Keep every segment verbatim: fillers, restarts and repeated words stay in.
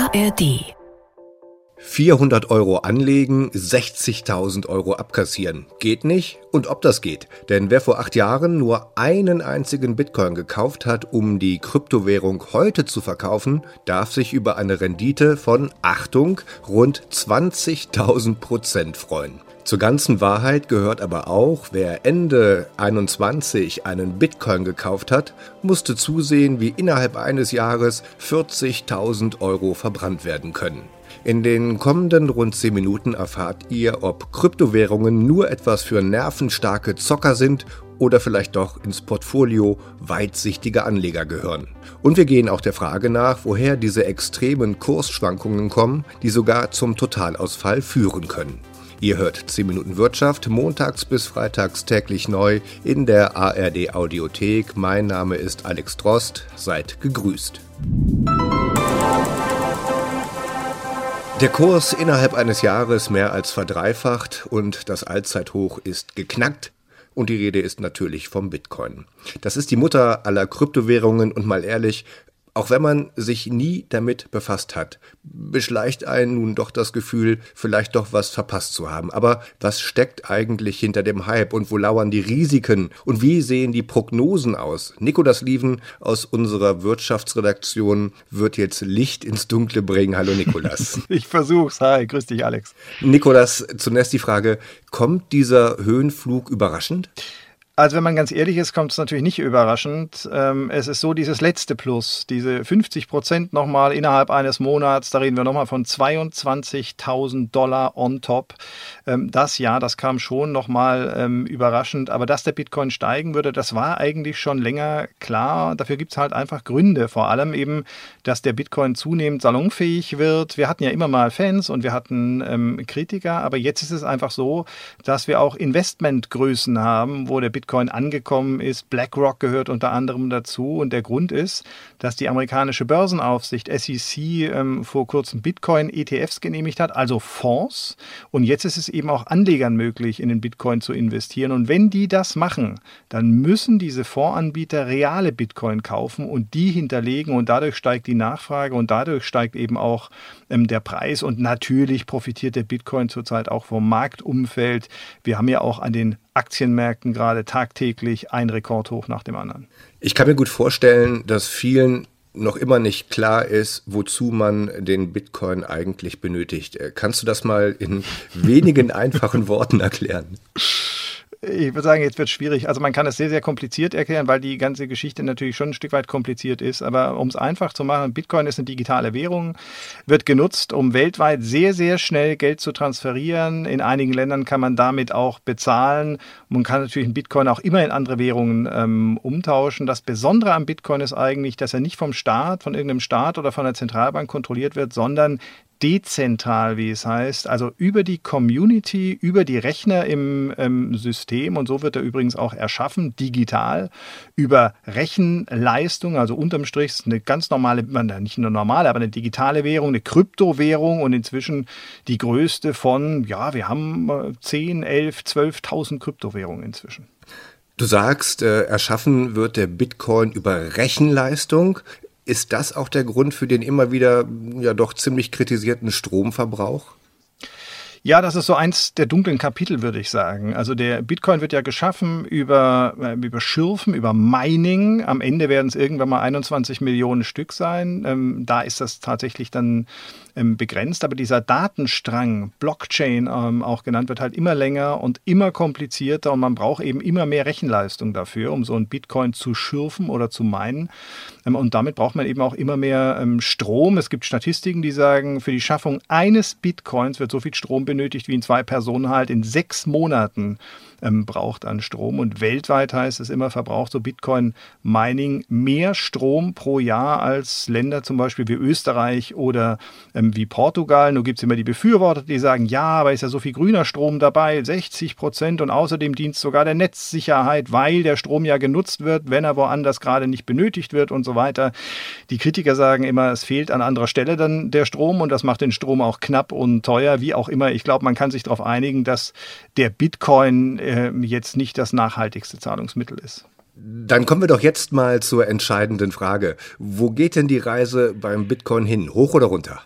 A R D. vierhundert Euro anlegen, sechzigtausend Euro abkassieren. Geht nicht? Und ob das geht? Denn wer vor acht Jahren nur einen einzigen Bitcoin gekauft hat, um die Kryptowährung heute zu verkaufen, darf sich über eine Rendite von, Achtung, rund zwanzigtausend Prozent freuen. Zur ganzen Wahrheit gehört aber auch, wer Ende einundzwanzig einen Bitcoin gekauft hat, musste zusehen, wie innerhalb eines Jahres vierzigtausend Euro verbrannt werden können. In den kommenden rund zehn Minuten erfahrt ihr, ob Kryptowährungen nur etwas für nervenstarke Zocker sind oder vielleicht doch ins Portfolio weitsichtiger Anleger gehören. Und wir gehen auch der Frage nach, woher diese extremen Kursschwankungen kommen, die sogar zum Totalausfall führen können. Ihr hört zehn Minuten Wirtschaft, montags bis freitags täglich neu in der A R D Audiothek. Mein Name ist Alex Drost, seid gegrüßt. Der Kurs innerhalb eines Jahres mehr als verdreifacht und das Allzeithoch ist geknackt. Und die Rede ist natürlich vom Bitcoin. Das ist die Mutter aller Kryptowährungen und mal ehrlich, auch wenn man sich nie damit befasst hat, beschleicht einen nun doch das Gefühl, vielleicht doch was verpasst zu haben. Aber was steckt eigentlich hinter dem Hype und wo lauern die Risiken und wie sehen die Prognosen aus? Nikolas Lieven aus unserer Wirtschaftsredaktion wird jetzt Licht ins Dunkle bringen. Hallo Nikolas. Ich versuch's. Hi, grüß dich Alex. Nikolas, zunächst die Frage, kommt dieser Höhenflug überraschend? Also wenn man ganz ehrlich ist, kommt es natürlich nicht überraschend. Ähm, es ist so dieses letzte Plus, diese fünfzig Prozent nochmal innerhalb eines Monats, da reden wir nochmal von zweiundzwanzigtausend Dollar on top. Ähm, das ja, das kam schon nochmal ähm, überraschend. Aber dass der Bitcoin steigen würde, das war eigentlich schon länger klar. Dafür gibt es halt einfach Gründe. Vor allem eben, dass der Bitcoin zunehmend salonfähig wird. Wir hatten ja immer mal Fans und wir hatten ähm, Kritiker. Aber jetzt ist es einfach so, dass wir auch Investmentgrößen haben, wo der Bitcoin Bitcoin angekommen ist. BlackRock gehört unter anderem dazu. Und der Grund ist, dass die amerikanische Börsenaufsicht S E C ähm, vor kurzem Bitcoin-E T Fs genehmigt hat, also Fonds. Und jetzt ist es eben auch Anlegern möglich, in den Bitcoin zu investieren. Und wenn die das machen, dann müssen diese Fondsanbieter reale Bitcoin kaufen und die hinterlegen. Und dadurch steigt die Nachfrage und dadurch steigt eben auch ähm, der Preis. Und natürlich profitiert der Bitcoin zurzeit auch vom Marktumfeld. Wir haben ja auch an den Aktienmärkten gerade tagtäglich ein Rekordhoch nach dem anderen. Ich kann mir gut vorstellen, dass vielen noch immer nicht klar ist, wozu man den Bitcoin eigentlich benötigt. Kannst du das mal in wenigen einfachen Worten erklären? Ich würde sagen, jetzt wird es schwierig. Also man kann es sehr, sehr kompliziert erklären, weil die ganze Geschichte natürlich schon ein Stück weit kompliziert ist. Aber um es einfach zu machen, Bitcoin ist eine digitale Währung, wird genutzt, um weltweit sehr, sehr schnell Geld zu transferieren. In einigen Ländern kann man damit auch bezahlen. Man kann natürlich einen Bitcoin auch immer in andere Währungen ähm, umtauschen. Das Besondere am Bitcoin ist eigentlich, dass er nicht vom Staat, von irgendeinem Staat oder von der Zentralbank kontrolliert wird, sondern dezentral, wie es heißt, also über die Community, über die Rechner im ähm, System, und so wird er übrigens auch erschaffen, digital, über Rechenleistung, also unterm Strich ist eine ganz normale, nicht eine normale, aber eine digitale Währung, eine Kryptowährung und inzwischen die größte von, ja, wir haben zehn, elf, zwölftausend Kryptowährungen inzwischen. Du sagst, äh, erschaffen wird der Bitcoin über Rechenleistung. Ist das auch der Grund für den immer wieder ja doch ziemlich kritisierten Stromverbrauch? Ja, das ist so eins der dunklen Kapitel, würde ich sagen. Also der Bitcoin wird ja geschaffen über, über Schürfen, über Mining. Am Ende werden es irgendwann mal einundzwanzig Millionen Stück sein. Ähm, da ist das tatsächlich dann ähm, begrenzt. Aber dieser Datenstrang, Blockchain ähm, auch genannt, wird halt immer länger und immer komplizierter. Und man braucht eben immer mehr Rechenleistung dafür, um so einen Bitcoin zu schürfen oder zu minen. Ähm, und damit braucht man eben auch immer mehr ähm, Strom. Es gibt Statistiken, die sagen, für die Schaffung eines Bitcoins wird so viel Strom benötigt, wie in zwei Personen halt in sechs Monaten ähm, braucht an Strom. Und weltweit heißt es immer, verbraucht so Bitcoin-Mining mehr Strom pro Jahr als Länder zum Beispiel wie Österreich oder ähm, wie Portugal. Nur gibt es immer die Befürworter, die sagen, ja, aber ist ja so viel grüner Strom dabei, sechzig Prozent, und außerdem dient es sogar der Netzsicherheit, weil der Strom ja genutzt wird, wenn er woanders gerade nicht benötigt wird und so weiter. Die Kritiker sagen immer, es fehlt an anderer Stelle dann der Strom und das macht den Strom auch knapp und teuer, wie auch immer. Ich glaube, man kann sich darauf einigen, dass der Bitcoin äh, jetzt nicht das nachhaltigste Zahlungsmittel ist. Dann kommen wir doch jetzt mal zur entscheidenden Frage. Wo geht denn die Reise beim Bitcoin hin? Hoch oder runter?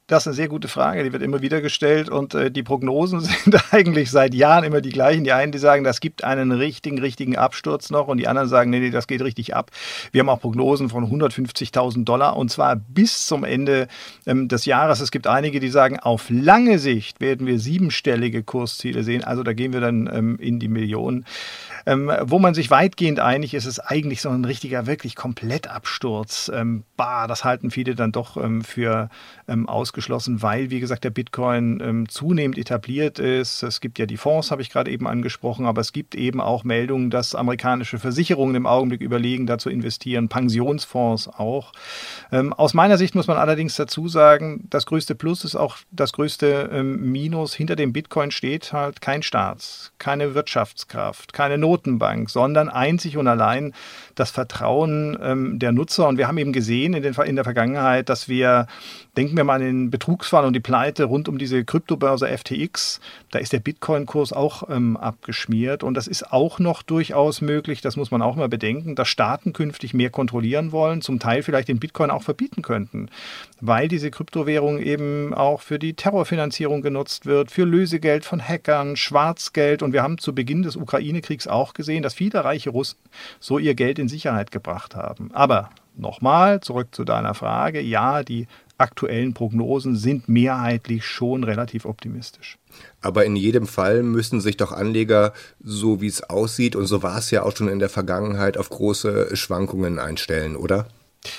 Das ist eine sehr gute Frage, die wird immer wieder gestellt und äh, die Prognosen sind eigentlich seit Jahren immer die gleichen. Die einen, die sagen, das gibt einen richtigen, richtigen Absturz noch und die anderen sagen, nee, nee, das geht richtig ab. Wir haben auch Prognosen von hundertfünfzigtausend Dollar und zwar bis zum Ende ähm, des Jahres. Es gibt einige, die sagen, auf lange Sicht werden wir siebenstellige Kursziele sehen. Also da gehen wir dann ähm, in die Millionen. Ähm, wo man sich weitgehend einig ist, ist eigentlich so ein richtiger, wirklich Komplettabsturz. Ähm, bah, das halten viele dann doch ähm, für ähm, ausgeschlossen, weil, wie gesagt, der Bitcoin ähm, zunehmend etabliert ist. Es gibt ja die Fonds, habe ich gerade eben angesprochen, aber es gibt eben auch Meldungen, dass amerikanische Versicherungen im Augenblick überlegen, da zu investieren, Pensionsfonds auch. Ähm, aus meiner Sicht muss man allerdings dazu sagen, das größte Plus ist auch das größte ähm, Minus. Hinter dem Bitcoin steht halt kein Staat, keine Wirtschaftskraft, keine Not Notenbank, sondern einzig und allein das Vertrauen ähm, der Nutzer. Und wir haben eben gesehen in, den, in der Vergangenheit, dass wir, denken wir mal an den Betrugsfall und die Pleite rund um diese Kryptobörse F T X, da ist der Bitcoin-Kurs auch ähm, abgeschmiert. Und das ist auch noch durchaus möglich, das muss man auch mal bedenken, dass Staaten künftig mehr kontrollieren wollen, zum Teil vielleicht den Bitcoin auch verbieten könnten, weil diese Kryptowährung eben auch für die Terrorfinanzierung genutzt wird, für Lösegeld von Hackern, Schwarzgeld. Und wir haben zu Beginn des Ukraine-Kriegs auch gesehen, dass viele reiche Russen so ihr Geld in Sicherheit gebracht haben. Aber nochmal zurück zu deiner Frage. Ja, die aktuellen Prognosen sind mehrheitlich schon relativ optimistisch. Aber in jedem Fall müssen sich doch Anleger, so wie es aussieht, und so war es ja auch schon in der Vergangenheit, auf große Schwankungen einstellen, oder?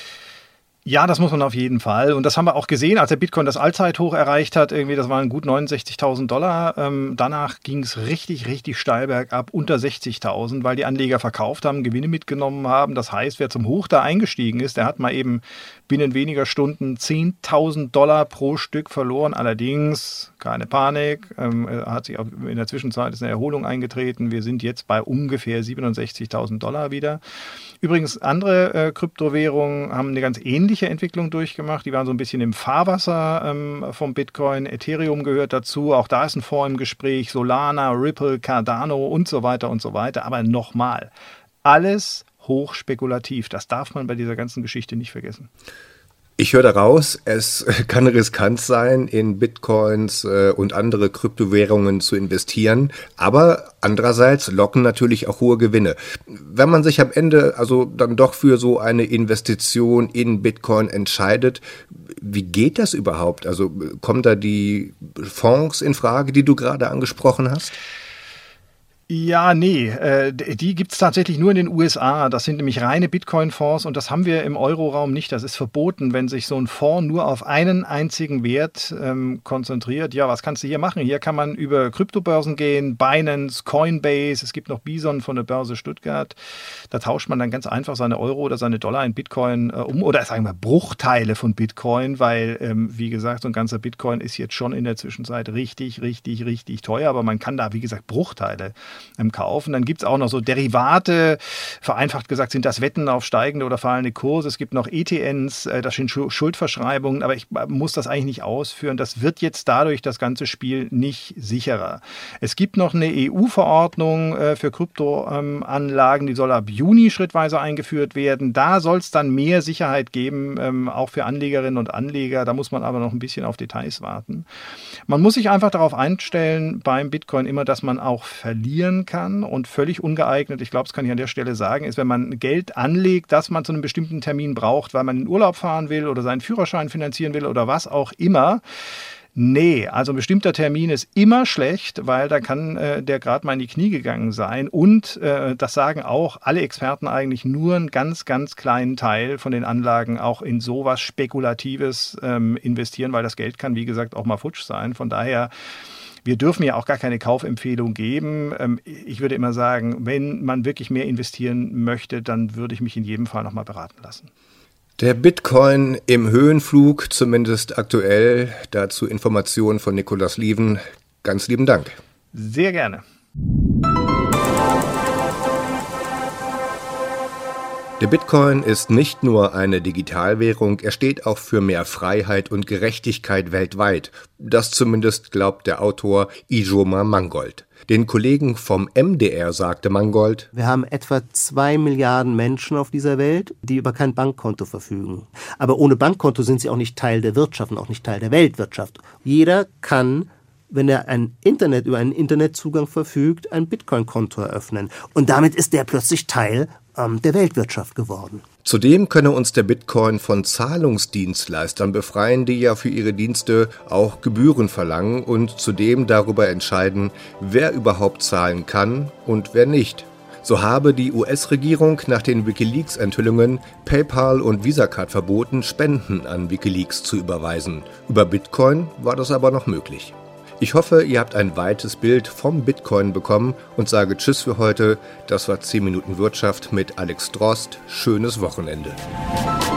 Ja, das muss man auf jeden Fall. Und das haben wir auch gesehen, als der Bitcoin das Allzeithoch erreicht hat. Irgendwie, das waren gut neunundsechzigtausend Dollar. Ähm, danach ging es richtig, richtig steil bergab, unter sechzigtausend, weil die Anleger verkauft haben, Gewinne mitgenommen haben. Das heißt, wer zum Hoch da eingestiegen ist, der hat mal eben binnen weniger Stunden zehntausend Dollar pro Stück verloren. Allerdings keine Panik. Ähm, hat sich auch in der Zwischenzeit ist eine Erholung eingetreten. Wir sind jetzt bei ungefähr siebenundsechzigtausend Dollar wieder. Übrigens, andere äh, Kryptowährungen haben eine ganz ähnliche Entwicklung durchgemacht. Die waren so ein bisschen im Fahrwasser ähm, vom Bitcoin. Ethereum gehört dazu. Auch da ist ein Fonds im Gespräch. Solana, Ripple, Cardano und so weiter und so weiter. Aber nochmal, alles hochspekulativ. Das darf man bei dieser ganzen Geschichte nicht vergessen. Ich höre daraus, es kann riskant sein, in Bitcoins äh, und andere Kryptowährungen zu investieren, aber andererseits locken natürlich auch hohe Gewinne. Wenn man sich am Ende also dann doch für so eine Investition in Bitcoin entscheidet, wie geht das überhaupt? Also kommen da die Fonds in Frage, die du gerade angesprochen hast? Ja, nee, äh, die gibt es tatsächlich nur in den U S A. Das sind nämlich reine Bitcoin-Fonds und das haben wir im Euroraum nicht. Das ist verboten, wenn sich so ein Fonds nur auf einen einzigen Wert ähm, konzentriert. Ja, was kannst du hier machen? Hier kann man über Kryptobörsen gehen, Binance, Coinbase, es gibt noch Bison von der Börse Stuttgart. Da tauscht man dann ganz einfach seine Euro oder seine Dollar in Bitcoin äh, um oder sagen wir Bruchteile von Bitcoin, weil, ähm, wie gesagt, so ein ganzer Bitcoin ist jetzt schon in der Zwischenzeit richtig, richtig, richtig teuer, aber man kann da, wie gesagt, Bruchteile im Kaufen. Dann gibt es auch noch so Derivate, vereinfacht gesagt sind das Wetten auf steigende oder fallende Kurse. Es gibt noch E T Ns, das sind Schuldverschreibungen, aber ich muss das eigentlich nicht ausführen. Das wird jetzt dadurch das ganze Spiel nicht sicherer. Es gibt noch eine E U-Verordnung für Kryptoanlagen, die soll ab Juni schrittweise eingeführt werden. Da soll es dann mehr Sicherheit geben, auch für Anlegerinnen und Anleger. Da muss man aber noch ein bisschen auf Details warten. Man muss sich einfach darauf einstellen beim Bitcoin immer, dass man auch verlieren kann und völlig ungeeignet, ich glaube, das kann ich an der Stelle sagen, ist, wenn man Geld anlegt, das man zu einem bestimmten Termin braucht, weil man in Urlaub fahren will oder seinen Führerschein finanzieren will oder was auch immer. Nee, also ein bestimmter Termin ist immer schlecht, weil da kann äh, der gerade mal in die Knie gegangen sein und äh, das sagen auch alle Experten eigentlich nur einen ganz, ganz kleinen Teil von den Anlagen auch in sowas Spekulatives ähm, investieren, weil das Geld kann, wie gesagt, auch mal futsch sein. Von daher wir dürfen ja auch gar keine Kaufempfehlung geben. Ich würde immer sagen, wenn man wirklich mehr investieren möchte, dann würde ich mich in jedem Fall nochmal beraten lassen. Der Bitcoin im Höhenflug, zumindest aktuell. Dazu Informationen von Nikolaus Lieven. Ganz lieben Dank. Sehr gerne. Der Bitcoin ist nicht nur eine Digitalwährung, er steht auch für mehr Freiheit und Gerechtigkeit weltweit. Das zumindest glaubt der Autor Ijoma Mangold. Den Kollegen vom M D R sagte Mangold: Wir haben etwa zwei Milliarden Menschen auf dieser Welt, die über kein Bankkonto verfügen. Aber ohne Bankkonto sind sie auch nicht Teil der Wirtschaft und auch nicht Teil der Weltwirtschaft. Jeder kann, wenn er ein Internet über einen Internetzugang verfügt, ein Bitcoin-Konto eröffnen. Und damit ist er plötzlich Teil ähm, der Weltwirtschaft geworden. Zudem könne uns der Bitcoin von Zahlungsdienstleistern befreien, die ja für ihre Dienste auch Gebühren verlangen und zudem darüber entscheiden, wer überhaupt zahlen kann und wer nicht. So habe die U S-Regierung nach den WikiLeaks-Enthüllungen PayPal und VisaCard verboten, Spenden an WikiLeaks zu überweisen. Über Bitcoin war das aber noch möglich. Ich hoffe, ihr habt ein weites Bild vom Bitcoin bekommen und sage Tschüss für heute. Das war zehn Minuten Wirtschaft mit Alex Drost. Schönes Wochenende.